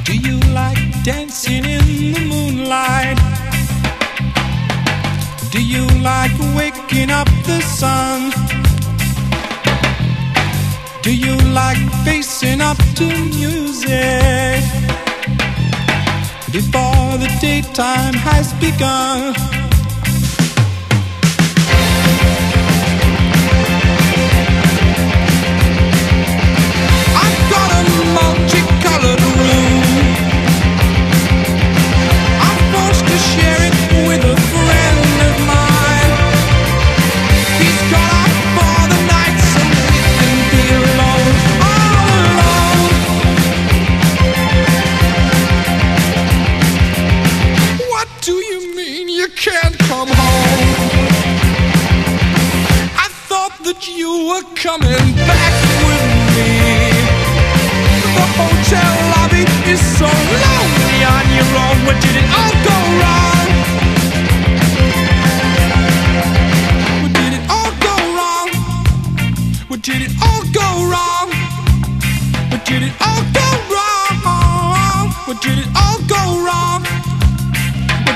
Do you like dancing in the moonlight? Do you like waking up the sun? Do you like facing up to music before the daytime has begun? I've got a multicolored room. I'm forced to share it with a friend of mine. He's gone out for the night so we can be alone, all alone. What do you mean you can't come home? I thought that you were coming back with me. The hotel lobby is so lonely on your own. Where did it all go wrong? Where did it all go wrong? Where did it all go wrong? Where did it all go wrong? Where did it